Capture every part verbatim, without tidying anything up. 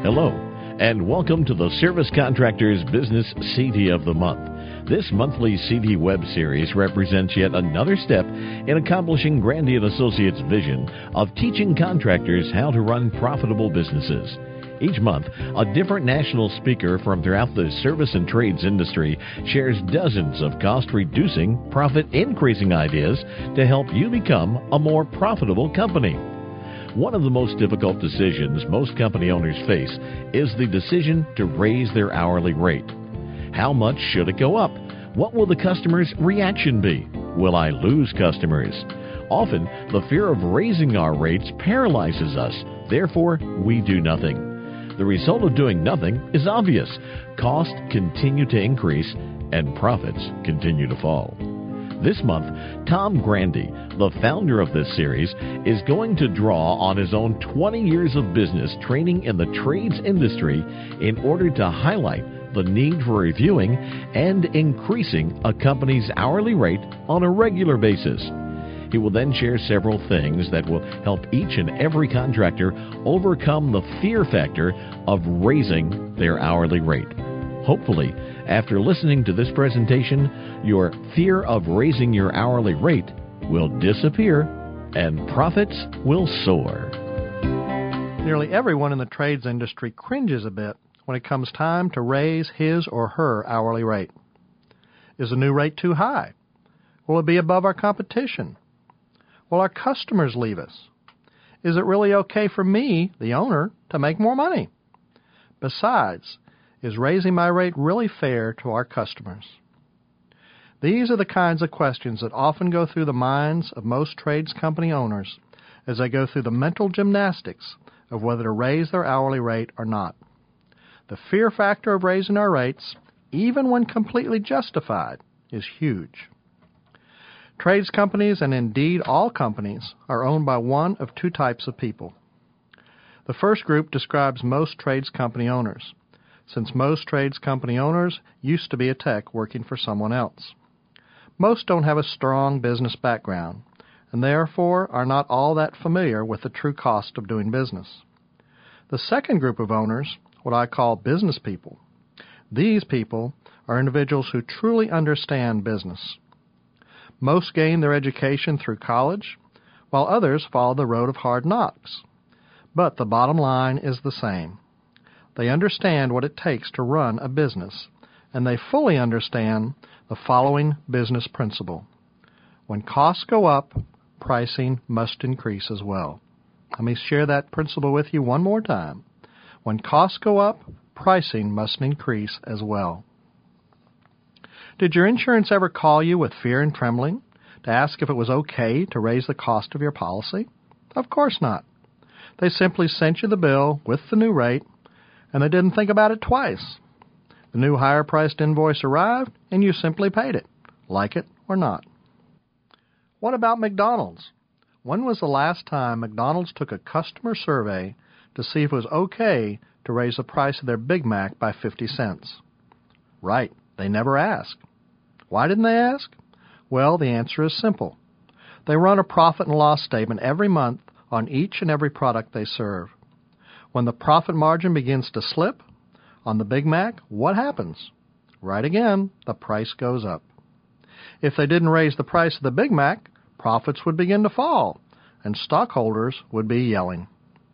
Hello, and welcome to the Service Contractors Business C D of the Month. This monthly C D web series represents yet another step in accomplishing Grandy and Associates' vision of teaching contractors how to run profitable businesses. Each month, a different national speaker from throughout the service and trades industry shares dozens of cost-reducing, profit-increasing ideas to help you become a more profitable company. One of the most difficult decisions most company owners face is the decision to raise their hourly rate. How much should it go up? What will the customer's reaction be? Will I lose customers? Often, the fear of raising our rates paralyzes us. Therefore, we do nothing. The result of doing nothing is obvious. Costs continue to increase and profits continue to fall. This month, Tom Grandy, the founder of this series, is going to draw on his own twenty years of business training in the trades industry in order to highlight the need for reviewing and increasing a company's hourly rate on a regular basis. He will then share several things that will help each and every contractor overcome the fear factor of raising their hourly rate. Hopefully, after listening to this presentation, your fear of raising your hourly rate will disappear and profits will soar. Nearly everyone in the trades industry cringes a bit when it comes time to raise his or her hourly rate. Is the new rate too high? Will it be above our competition? Will our customers leave us? Is it really okay for me, the owner, to make more money? Besides, is raising my rate really fair to our customers? These are the kinds of questions that often go through the minds of most trades company owners as they go through the mental gymnastics of whether to raise their hourly rate or not. The fear factor of raising our rates, even when completely justified, is huge. Trades companies, and indeed all companies, are owned by one of two types of people. The first group describes most trades company owners, since most trades company owners used to be a tech working for someone else. Most don't have a strong business background, and therefore are not all that familiar with the true cost of doing business. The second group of owners, what I call business people, these people are individuals who truly understand business. Most gain their education through college, while others follow the road of hard knocks. But the bottom line is the same. They understand what it takes to run a business, and they fully understand the following business principle. When costs go up, pricing must increase as well. Let me share that principle with you one more time. When costs go up, pricing must increase as well. Did your insurance ever call you with fear and trembling to ask if it was okay to raise the cost of your policy? Of course not. They simply sent you the bill with the new rate, and they didn't think about it twice. The new higher-priced invoice arrived, and you simply paid it, like it or not. What about McDonald's? When was the last time McDonald's took a customer survey to see if it was okay to raise the price of their Big Mac by fifty cents? Right, they never asked. Why didn't they ask? Well, the answer is simple. They run a profit and loss statement every month on each and every product they serve. When the profit margin begins to slip on the Big Mac, what happens? Right again, the price goes up. If they didn't raise the price of the Big Mac, profits would begin to fall, and stockholders would be yelling.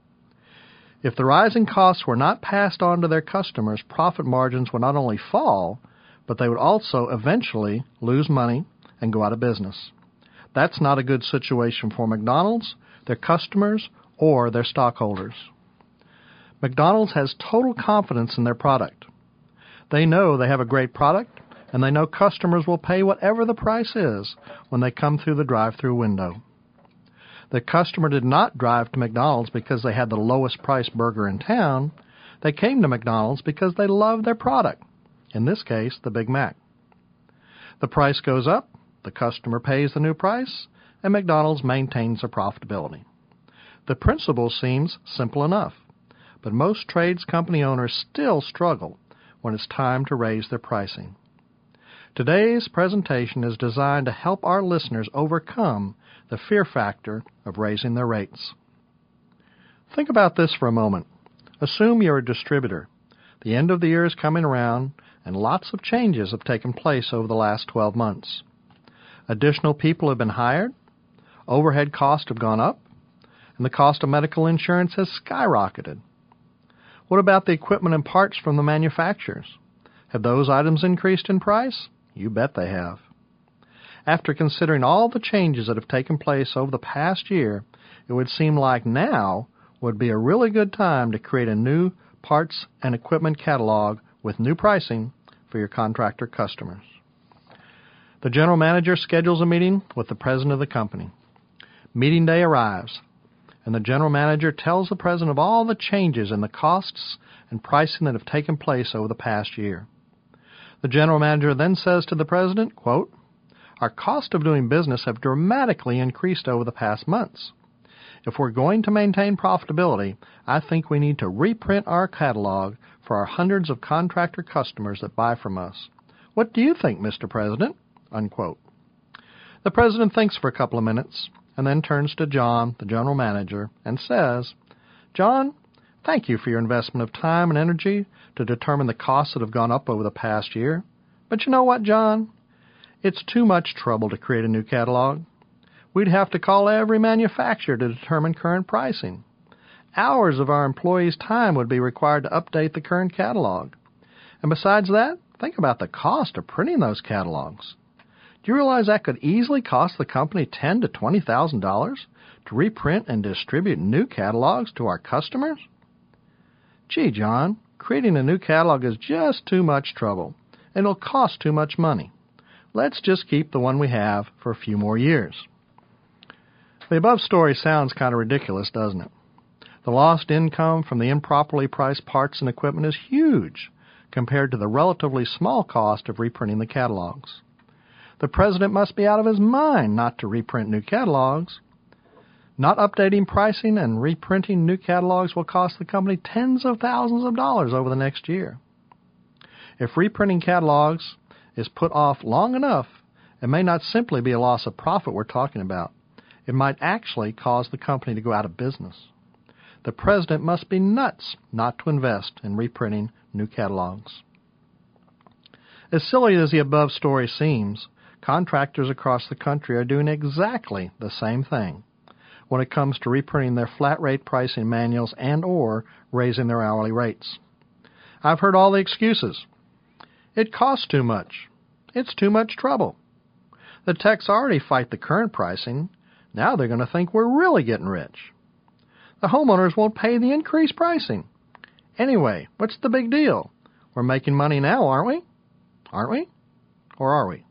If the rising costs were not passed on to their customers, profit margins would not only fall, but they would also eventually lose money and go out of business. That's not a good situation for McDonald's, their customers, or their stockholders. McDonald's has total confidence in their product. They know they have a great product, and they know customers will pay whatever the price is when they come through the drive-thru window. The customer did not drive to McDonald's because they had the lowest priced burger in town. They came to McDonald's because they loved their product, in this case, the Big Mac. The price goes up, the customer pays the new price, and McDonald's maintains their profitability. The principle seems simple enough, but most trades company owners still struggle when it's time to raise their pricing. Today's presentation is designed to help our listeners overcome the fear factor of raising their rates. Think about this for a moment. Assume you're a distributor. The end of the year is coming around, and lots of changes have taken place over the last twelve months. Additional people have been hired, overhead costs have gone up, and the cost of medical insurance has skyrocketed. What about the equipment and parts from the manufacturers? Have those items increased in price? You bet they have. After considering all the changes that have taken place over the past year, it would seem like now would be a really good time to create a new parts and equipment catalog with new pricing for your contractor customers. The general manager schedules a meeting with the president of the company. Meeting day arrives, and the general manager tells the president of all the changes in the costs and pricing that have taken place over the past year. The general manager then says to the president, quote, "Our cost of doing business have dramatically increased over the past months. If we're going to maintain profitability, I think we need to reprint our catalog for our hundreds of contractor customers that buy from us. What do you think, Mister President?" Unquote. The president thinks for a couple of minutes and then turns to John, the general manager, and says, "John, thank you for your investment of time and energy to determine the costs that have gone up over the past year. But you know what, John? It's too much trouble to create a new catalog. We'd have to call every manufacturer to determine current pricing. Hours of our employees' time would be required to update the current catalog. And besides that, think about the cost of printing those catalogs. Do you realize that could easily cost the company ten thousand to twenty thousand dollars to reprint and distribute new catalogs to our customers? Gee, John, creating a new catalog is just too much trouble, and it'll cost too much money. Let's just keep the one we have for a few more years." The above story sounds kind of ridiculous, doesn't it? The lost income from the improperly priced parts and equipment is huge compared to the relatively small cost of reprinting the catalogs. The president must be out of his mind not to reprint new catalogs. Not updating pricing and reprinting new catalogs will cost the company tens of thousands of dollars over the next year. If reprinting catalogs is put off long enough, it may not simply be a loss of profit we're talking about. It might actually cause the company to go out of business. The president must be nuts not to invest in reprinting new catalogs. As silly as the above story seems, contractors across the country are doing exactly the same thing when it comes to reprinting their flat rate pricing manuals and or raising their hourly rates. I've heard all the excuses. It costs too much. It's too much trouble. The techs already fight the current pricing. Now they're going to think we're really getting rich. The homeowners won't pay the increased pricing. Anyway, what's the big deal? We're making money now, aren't we? Aren't we? Or are we?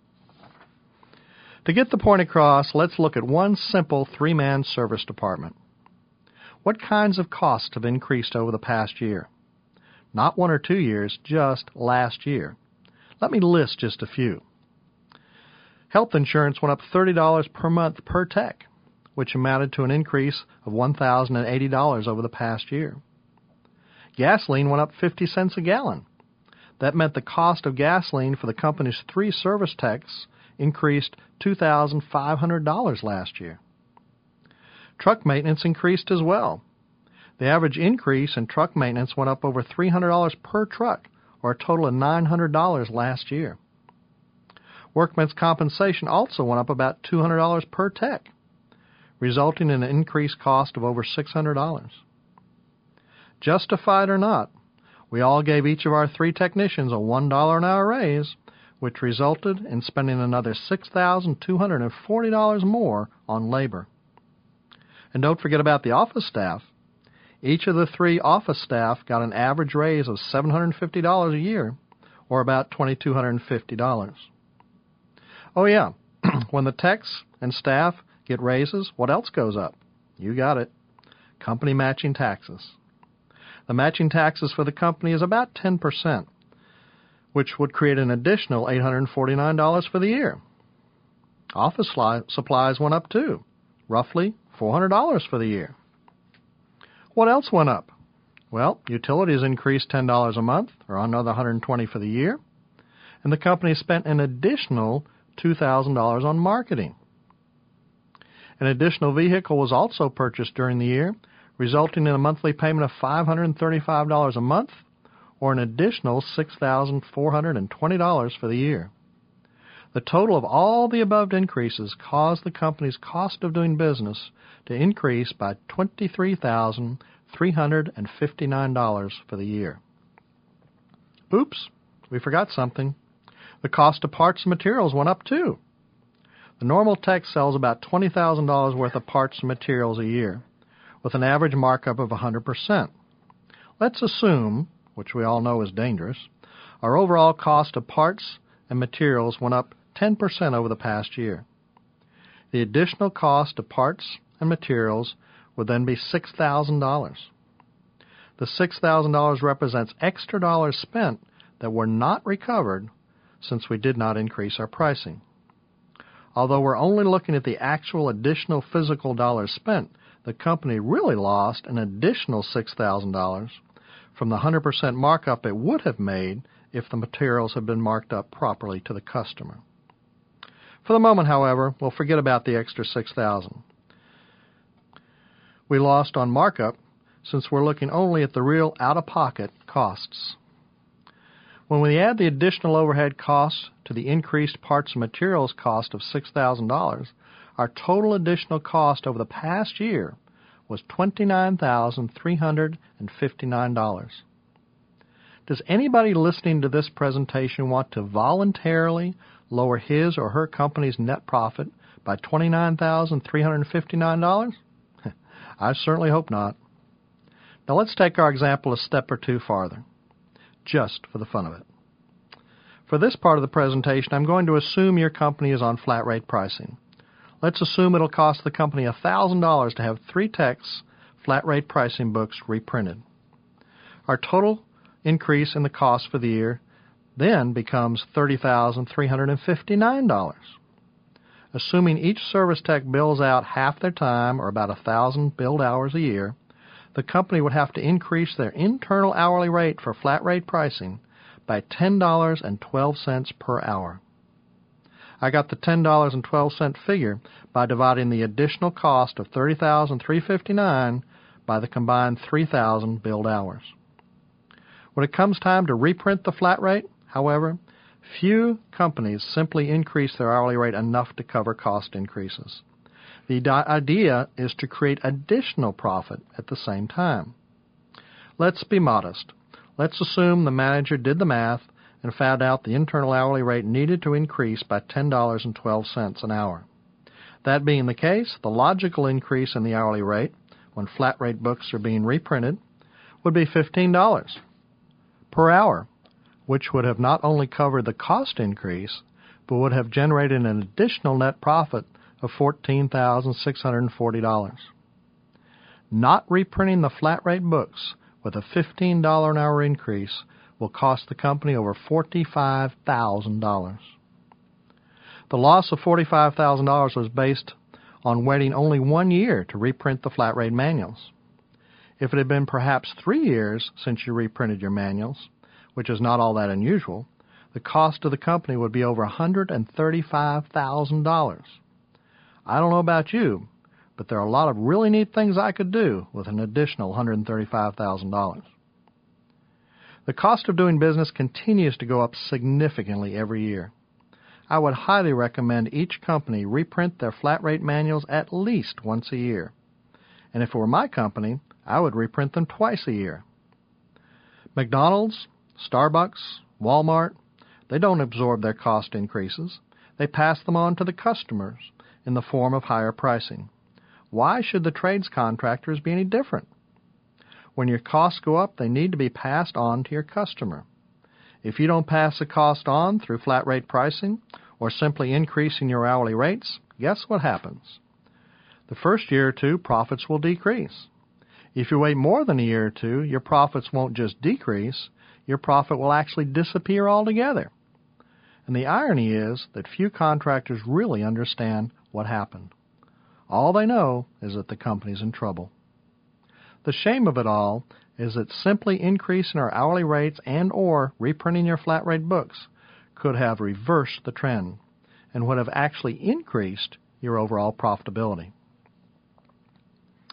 To get the point across, let's look at one simple three-man service department. What kinds of costs have increased over the past year? Not one or two years, just last year. Let me list just a few. Health insurance went up thirty dollars per month per tech, which amounted to an increase of one thousand eighty dollars over the past year. Gasoline went up fifty cents a gallon. That meant the cost of gasoline for the company's three service techs increased two thousand five hundred dollars last year. Truck maintenance increased as well. The average increase in truck maintenance went up over three hundred dollars per truck, or a total of nine hundred dollars last year. Workmen's compensation also went up about two hundred dollars per tech, resulting in an increased cost of over six hundred dollars. Justified or not, we all gave each of our three technicians a one dollar an hour raise, which resulted in spending another six thousand two hundred forty dollars more on labor. And don't forget about the office staff. Each of the three office staff got an average raise of seven hundred fifty dollars a year, or about two thousand two hundred fifty dollars. Oh yeah, when the techs and staff get raises, what else goes up? You got it. Company matching taxes. The matching taxes for the company is about ten percent, which would create an additional eight hundred forty-nine dollars for the year. Office supplies went up too, roughly four hundred dollars for the year. What else went up? Well, utilities increased ten dollars a month, or another one hundred twenty dollars for the year, and the company spent an additional two thousand dollars on marketing. An additional vehicle was also purchased during the year, resulting in a monthly payment of five hundred thirty-five dollars a month or an additional six thousand four hundred twenty dollars for the year. The total of all the above increases caused the company's cost of doing business to increase by twenty-three thousand three hundred fifty-nine dollars for the year. Oops, we forgot something. The cost of parts and materials went up too. The normal tech sells about twenty thousand dollars worth of parts and materials a year, with an average markup of one hundred percent. Let's assume, which we all know is dangerous, our overall cost of parts and materials went up ten percent over the past year. The additional cost of parts and materials would then be six thousand dollars. The six thousand dollars represents extra dollars spent that were not recovered since we did not increase our pricing. Although we're only looking at the actual additional physical dollars spent, the company really lost an additional six thousand dollars from the one hundred percent markup it would have made if the materials had been marked up properly to the customer. For the moment, however, we'll forget about the extra six thousand dollars. We lost on markup since we're looking only at the real out-of-pocket costs. When we add the additional overhead costs to the increased parts and materials cost of six thousand dollars, our total additional cost over the past year was twenty-nine thousand three hundred fifty-nine dollars. Does anybody listening to this presentation want to voluntarily lower his or her company's net profit by twenty-nine thousand three hundred fifty-nine dollars? I certainly hope not. Now let's take our example a step or two farther, just for the fun of it. For this part of the presentation, I'm going to assume your company is on flat rate pricing. Let's assume it'll cost the company one thousand dollars to have three techs flat rate pricing books reprinted. Our total increase in the cost for the year then becomes thirty thousand three hundred fifty-nine dollars. Assuming each service tech bills out half their time, or about one thousand billed hours a year, the company would have to increase their internal hourly rate for flat rate pricing by ten dollars and twelve cents per hour. I got the ten dollars and twelve cents figure by dividing the additional cost of thirty thousand three hundred fifty-nine dollars by the combined three thousand billed hours. When it comes time to reprint the flat rate, however, few companies simply increase their hourly rate enough to cover cost increases. The idea is to create additional profit at the same time. Let's be modest. Let's assume the manager did the math and found out the internal hourly rate needed to increase by ten dollars and twelve cents an hour. That being the case, the logical increase in the hourly rate, when flat rate books are being reprinted, would be fifteen dollars per hour, which would have not only covered the cost increase, but would have generated an additional net profit of fourteen thousand six hundred forty dollars. Not reprinting the flat rate books with a fifteen dollars an hour increase will cost the company over forty-five thousand dollars. The loss of forty-five thousand dollars was based on waiting only one year to reprint the flat rate manuals. If it had been perhaps three years since you reprinted your manuals, which is not all that unusual, the cost to the company would be over one hundred thirty-five thousand dollars. I don't know about you, but there are a lot of really neat things I could do with an additional one hundred thirty-five thousand dollars. The cost of doing business continues to go up significantly every year. I would highly recommend each company reprint their flat rate manuals at least once a year. And if it were my company, I would reprint them twice a year. McDonald's, Starbucks, Walmart, they don't absorb their cost increases. They pass them on to the customers in the form of higher pricing. Why should the trades contractors be any different? When your costs go up, they need to be passed on to your customer. If you don't pass the cost on through flat rate pricing or simply increasing your hourly rates, guess what happens? The first year or two, profits will decrease. If you wait more than a year or two, your profits won't just decrease, your profit will actually disappear altogether. And the irony is that few contractors really understand what happened. All they know is that the company's in trouble. The shame of it all is that simply increasing our hourly rates and or reprinting your flat rate books could have reversed the trend and would have actually increased your overall profitability.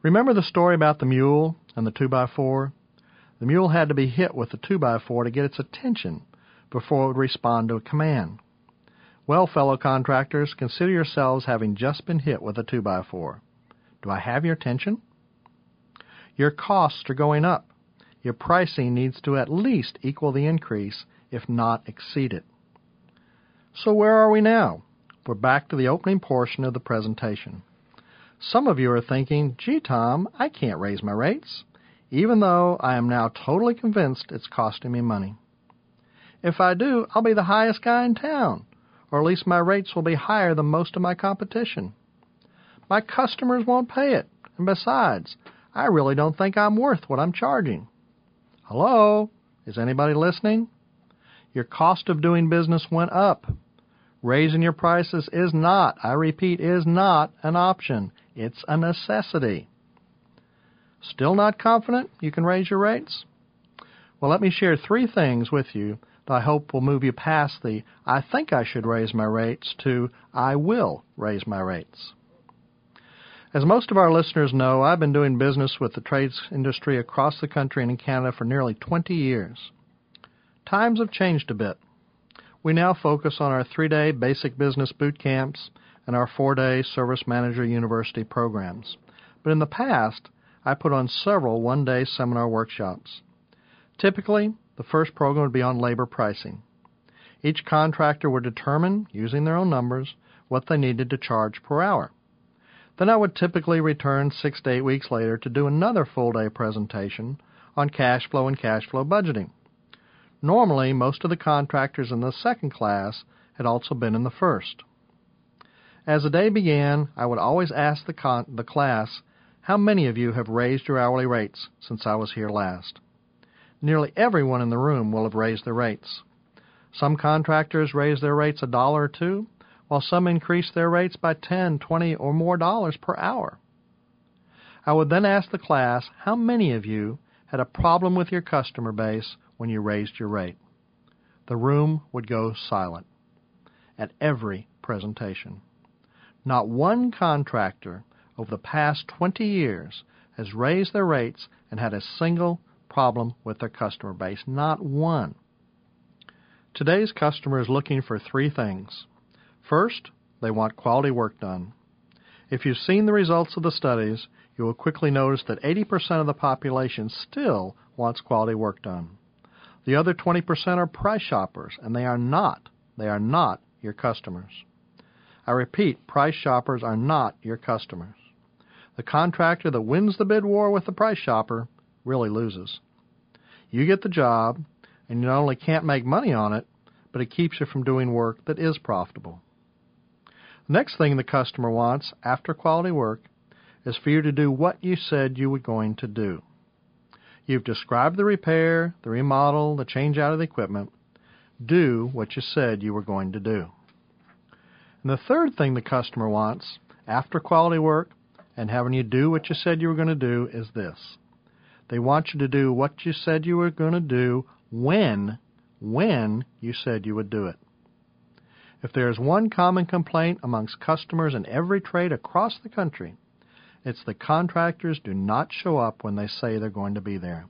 Remember the story about the mule and the two by four? The mule had to be hit with the two by four to get its attention before it would respond to a command. Well, fellow contractors, consider yourselves having just been hit with a two by four. Do I have your attention? Your costs are going up. Your pricing needs to at least equal the increase, if not exceed it. So where are we now? We're back to the opening portion of the presentation. Some of you are thinking, gee, Tom, I can't raise my rates, even though I am now totally convinced it's costing me money. If I do, I'll be the highest guy in town, or at least my rates will be higher than most of my competition. My customers won't pay it, and besides, I really don't think I'm worth what I'm charging. Hello? Is anybody listening? Your cost of doing business went up. Raising your prices is not, I repeat, is not an option. It's a necessity. Still not confident you can raise your rates? Well, let me share three things with you that I hope will move you past the I think I should raise my rates to I will raise my rates. As most of our listeners know, I've been doing business with the trades industry across the country and in Canada for nearly twenty years. Times have changed a bit. We now focus on our three-day basic business boot camps and our four-day Service Manager University programs. But in the past, I put on several one-day seminar workshops. Typically, the first program would be on labor pricing. Each contractor would determine, using their own numbers, what they needed to charge per hour. Then I would typically return six to eight weeks later to do another full-day presentation on cash flow and cash flow budgeting. Normally, most of the contractors in the second class had also been in the first. As the day began, I would always ask the, con- the class, how many of you have raised your hourly rates since I was here last? Nearly everyone in the room will have raised their rates. Some contractors raised their rates a dollar or two, while some increased their rates by ten, twenty, or more dollars per hour. I would then ask the class, how many of you had a problem with your customer base when you raised your rate? The room would go silent at every presentation. Not one contractor over the past twenty years has raised their rates and had a single problem with their customer base. Not one. Today's customer is looking for three things. First, they want quality work done. If you've seen the results of the studies, you will quickly notice that eighty percent of the population still wants quality work done. The other twenty percent are price shoppers, and they are not, they are not your customers. I repeat, price shoppers are not your customers. The contractor that wins the bid war with the price shopper really loses. You get the job, and you not only can't make money on it, but it keeps you from doing work that is profitable. The next thing the customer wants after quality work is for you to do what you said you were going to do. You've described the repair, the remodel, the change out of the equipment. Do what you said you were going to do. And the third thing the customer wants after quality work and having you do what you said you were going to do is this. They want you to do what you said you were going to do when, when you said you would do it. If there is one common complaint amongst customers in every trade across the country, it's that contractors do not show up when they say they're going to be there.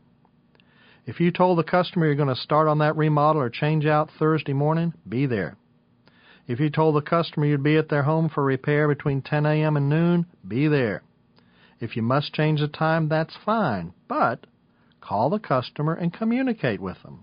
If you told the customer you're going to start on that remodel or change out Thursday morning, be there. If you told the customer you'd be at their home for repair between ten a.m. and noon, be there. If you must change the time, that's fine, but call the customer and communicate with them.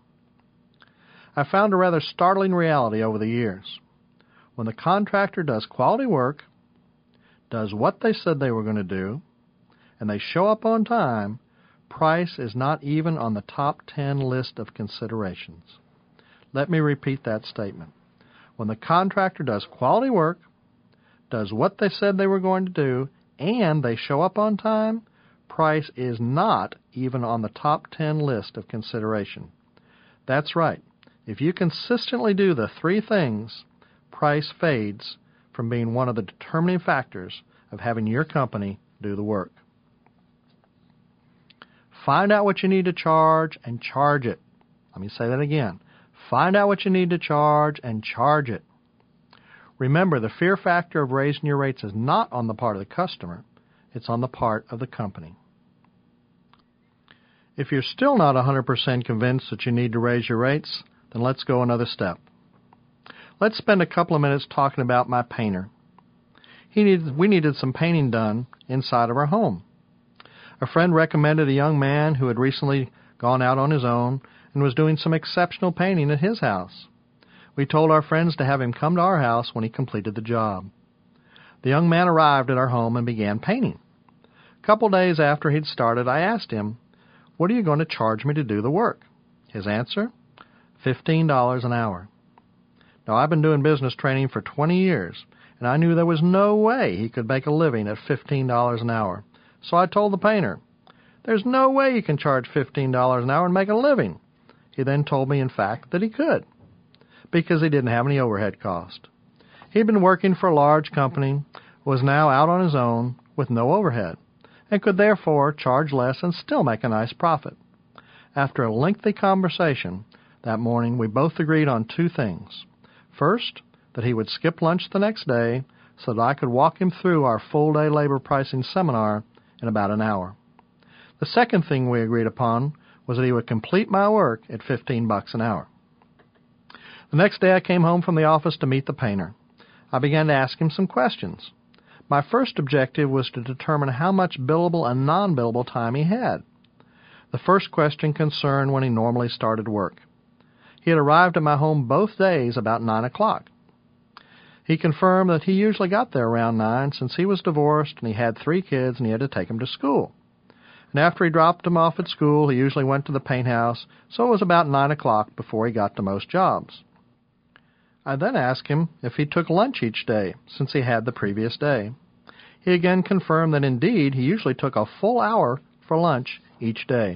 I found a rather startling reality over the years. When the contractor does quality work, does what they said they were going to do, and they show up on time, price is not even on the top ten list of considerations. Let me repeat that statement. When the contractor does quality work, does what they said they were going to do, and they show up on time, price is not even on the top ten list of consideration. That's right. If you consistently do the three things, price fades from being one of the determining factors of having your company do the work. Find out what you need to charge and charge it. Let me say that again. Find out what you need to charge and charge it. Remember, the fear factor of raising your rates is not on the part of the customer. It's on the part of the company. If you're still not one hundred percent convinced that you need to raise your rates, then let's go another step. Let's spend a couple of minutes talking about my painter. He needed, we needed some painting done inside of our home. A friend recommended a young man who had recently gone out on his own and was doing some exceptional painting at his house. We told our friends to have him come to our house when he completed the job. The young man arrived at our home and began painting. A couple days after he'd started, I asked him, "What are you going to charge me to do the work?" His answer, fifteen dollars an hour. Now, I've been doing business training for twenty years, and I knew there was no way he could make a living at fifteen dollars an hour. So I told the painter, "There's no way you can charge fifteen dollars an hour and make a living." He then told me, in fact, that he could, because he didn't have any overhead cost. He'd been working for a large company, was now out on his own with no overhead, and could therefore charge less and still make a nice profit. After a lengthy conversation that morning, we both agreed on two things. First, that he would skip lunch the next day so that I could walk him through our full-day labor pricing seminar in about an hour. The second thing we agreed upon was that he would complete my work at fifteen bucks an hour. The next day I came home from the office to meet the painter. I began to ask him some questions. My first objective was to determine how much billable and non-billable time he had. The first question concerned when he normally started work. He had arrived at my home both days about nine o'clock. He confirmed that he usually got there around nine since he was divorced and he had three kids and he had to take them to school. And after he dropped them off at school, he usually went to the paint house, so it was about nine o'clock before he got to most jobs. I then asked him if he took lunch each day, since he had the previous day. He again confirmed that indeed he usually took a full hour for lunch each day.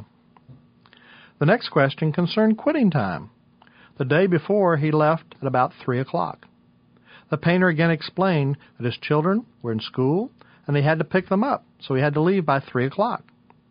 The next question concerned quitting time. The day before, he left at about three o'clock. The painter again explained that his children were in school and he had to pick them up, so he had to leave by three o'clock.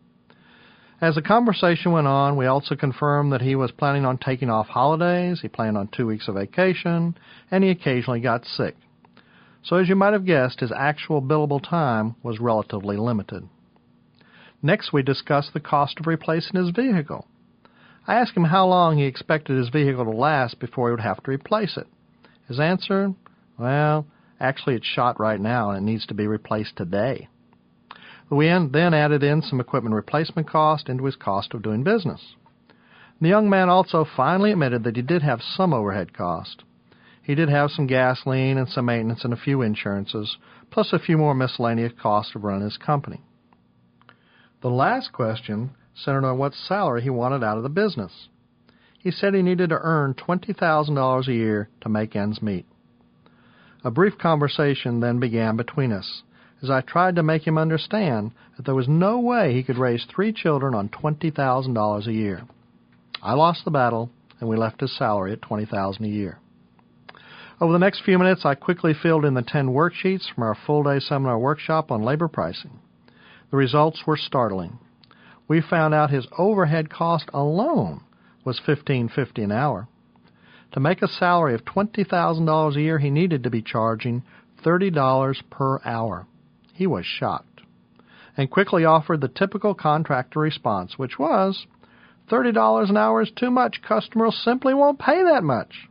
As the conversation went on, we also confirmed that he was planning on taking off holidays, he planned on two weeks of vacation, and he occasionally got sick. So as you might have guessed, his actual billable time was relatively limited. Next, we discussed the cost of replacing his vehicle. I asked him how long he expected his vehicle to last before he would have to replace it. His answer, well, actually it's shot right now and it needs to be replaced today. We then added in some equipment replacement cost into his cost of doing business. The young man also finally admitted that he did have some overhead cost. He did have some gasoline and some maintenance and a few insurances, plus a few more miscellaneous costs of running his company. The last question centered on what salary he wanted out of the business. He said he needed to earn twenty thousand dollars a year to make ends meet. A brief conversation then began between us, as I tried to make him understand that there was no way he could raise three children on twenty thousand dollars a year. I lost the battle, and we left his salary at twenty thousand dollars a year. Over the next few minutes, I quickly filled in the ten worksheets from our full-day seminar workshop on labor pricing. The results were startling. We found out his overhead cost alone was fifteen fifty an hour. To make a salary of twenty thousand dollars a year, he needed to be charging thirty dollars per hour. He was shocked, and quickly offered the typical contractor response, which was, thirty dollars an hour is too much. Customers simply won't pay that much.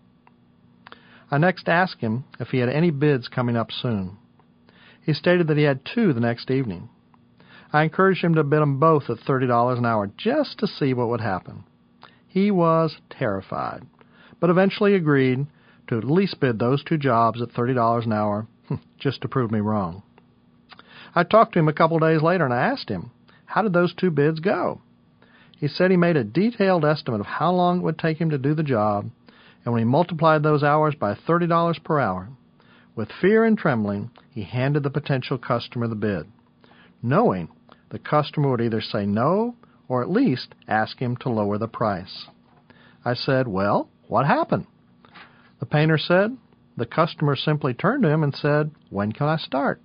I next asked him if he had any bids coming up soon. He stated that he had two the next evening. I encouraged him to bid them both at thirty dollars an hour just to see what would happen. He was terrified, but eventually agreed to at least bid those two jobs at thirty dollars an hour, just to prove me wrong. I talked to him a couple days later and I asked him, how did those two bids go? He said he made a detailed estimate of how long it would take him to do the job, and when he multiplied those hours by thirty dollars per hour, with fear and trembling, he handed the potential customer the bid, knowing the customer would either say no or at least ask him to lower the price. I said, well, what happened? The painter said, the customer simply turned to him and said, when can I start?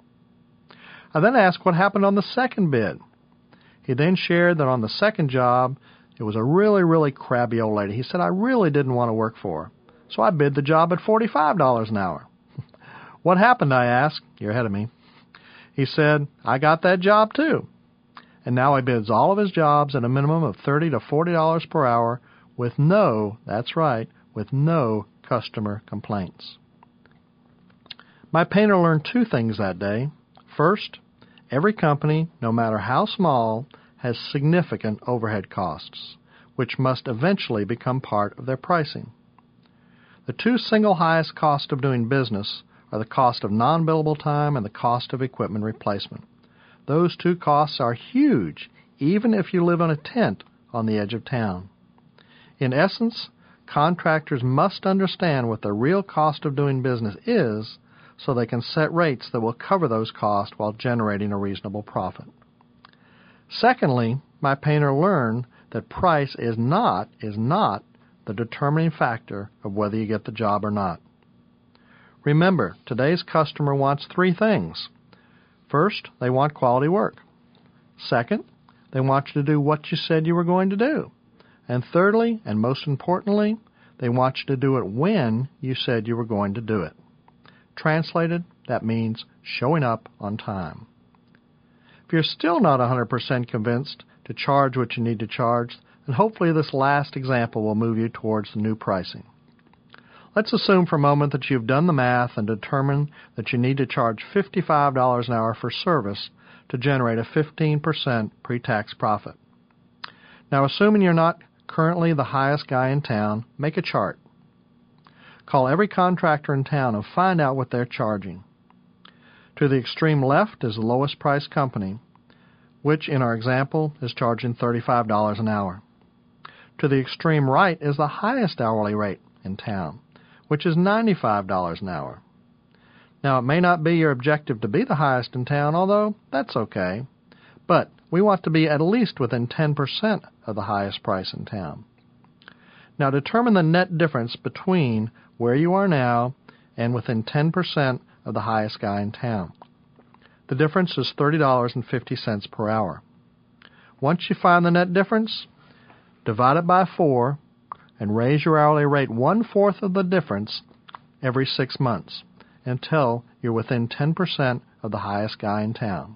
I then asked what happened on the second bid. He then shared that on the second job, it was a really, really crabby old lady. He said, I really didn't want to work for her, so I bid the job at forty-five dollars an hour. What happened, I asked. You're ahead of me. He said, I got that job too. And now he bids all of his jobs at a minimum of thirty to forty dollars per hour with no, that's right, with no customer complaints. My painter learned two things that day. First, every company, no matter how small, has significant overhead costs, which must eventually become part of their pricing. The two single highest costs of doing business are the cost of non-billable time and the cost of equipment replacement. Those two costs are huge, even if you live in a tent on the edge of town. In essence, contractors must understand what the real cost of doing business is so they can set rates that will cover those costs while generating a reasonable profit. Secondly, my painter learned that price is not, is not the determining factor of whether you get the job or not. Remember, today's customer wants three things. First, they want quality work. Second, they want you to do what you said you were going to do. And thirdly, and most importantly, they want you to do it when you said you were going to do it. Translated, that means showing up on time. If you're still not one hundred percent convinced to charge what you need to charge, then hopefully this last example will move you towards the new pricing. Let's assume for a moment that you've done the math and determined that you need to charge fifty-five dollars an hour for service to generate a fifteen percent pre-tax profit. Now, assuming you're not currently the highest guy in town, make a chart. Call every contractor in town and find out what they're charging. To the extreme left is the lowest priced company, which in our example is charging thirty-five dollars an hour. To the extreme right is the highest hourly rate in town, which is ninety-five dollars an hour. Now, it may not be your objective to be the highest in town, although that's okay, but we want to be at least within ten percent of the highest price in town. Now, determine the net difference between where you are now and within ten percent of the highest guy in town. The difference is thirty dollars and fifty cents per hour. Once you find the net difference, divide it by four and raise your hourly rate one-fourth of the difference every six months until you're within ten percent of the highest guy in town.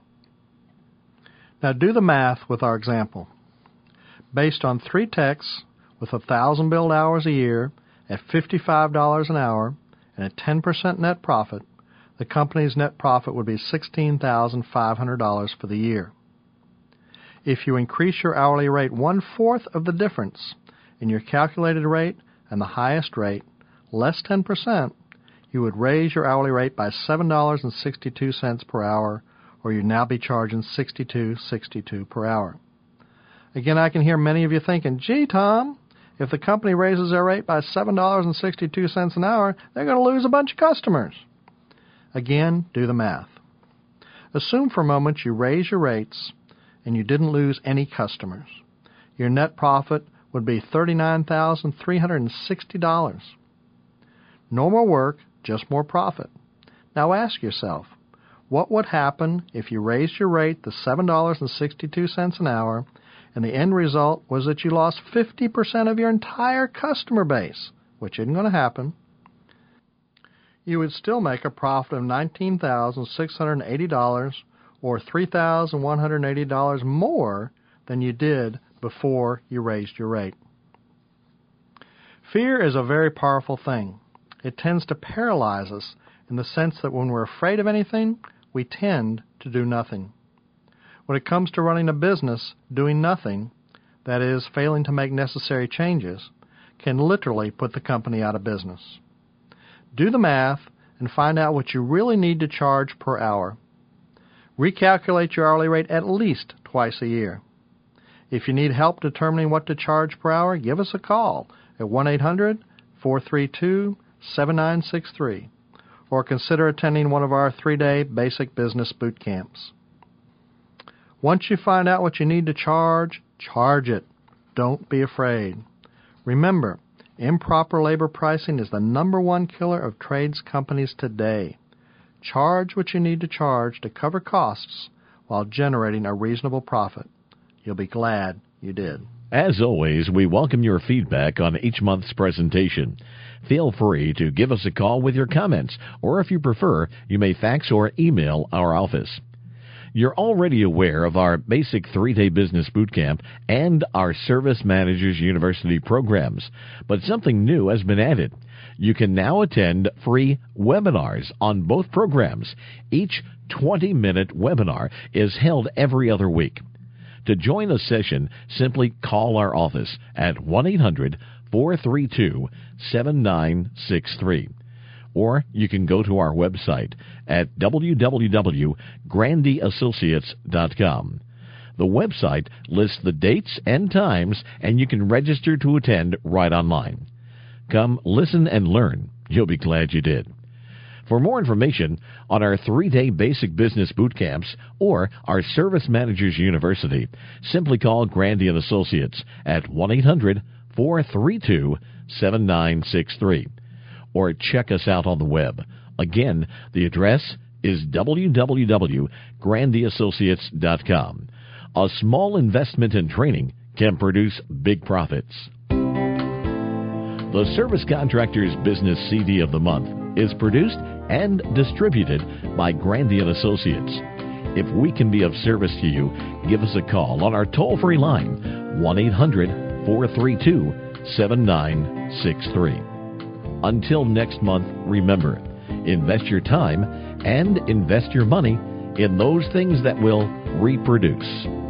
Now do the math with our example. Based on three techs with one thousand billed hours a year at fifty-five dollars an hour and a ten percent net profit, the company's net profit would be sixteen thousand five hundred dollars for the year. If you increase your hourly rate one-fourth of the difference in your calculated rate and the highest rate, less ten percent, you would raise your hourly rate by seven dollars and sixty-two cents per hour, or you'd now be charging sixty-two dollars and sixty-two cents per hour. Again, I can hear many of you thinking, gee, Tom, if the company raises their rate by seven dollars and sixty-two cents an hour, they're going to lose a bunch of customers. Again, do the math. Assume for a moment you raise your rates and you didn't lose any customers. Your net profit would be thirty-nine thousand three hundred sixty dollars. No more work, just more profit. Now ask yourself, what would happen if you raised your rate to seven dollars and sixty-two cents an hour and the end result was that you lost fifty percent of your entire customer base, which isn't going to happen? You would still make a profit of nineteen thousand six hundred eighty dollars or three thousand one hundred eighty dollars more than you did before you raised your rate. Fear is a very powerful thing. It tends to paralyze us in the sense that when we're afraid of anything, we tend to do nothing. When it comes to running a business, doing nothing, that is, failing to make necessary changes, can literally put the company out of business. Do the math and find out what you really need to charge per hour. Recalculate your hourly rate at least twice a year. If you need help determining what to charge per hour, give us a call at one eight hundred, four three two, seven nine six three or consider attending one of our three-day basic business boot camps. Once you find out what you need to charge, charge it. Don't be afraid. Remember, improper labor pricing is the number one killer of trades companies today. Charge what you need to charge to cover costs while generating a reasonable profit. You'll be glad you did. As always, we welcome your feedback on each month's presentation. Feel free to give us a call with your comments, or if you prefer, you may fax or email our office. You're already aware of our basic three-day business boot camp and our Service Managers University programs, but something new has been added. You can now attend free webinars on both programs. Each twenty-minute webinar is held every other week. To join a session, simply call our office at one eight hundred, four three two, seven nine six three. Or you can go to our website at w w w dot grandy associates dot com. The website lists the dates and times, and you can register to attend right online. Come listen and learn. You'll be glad you did. For more information on our three-day basic business boot camps or our Service Managers University, simply call Grandy and Associates at one eight hundred, four three two, seven nine six three. Or check us out on the web. Again, the address is w w w dot grandy associates dot com. A small investment in training can produce big profits. The Service Contractors Business C D of the Month is produced and distributed by Grandy and Associates. If we can be of service to you, give us a call on our toll-free line, one eight hundred, four three two, seven nine six three. Until next month, remember, invest your time and invest your money in those things that will reproduce.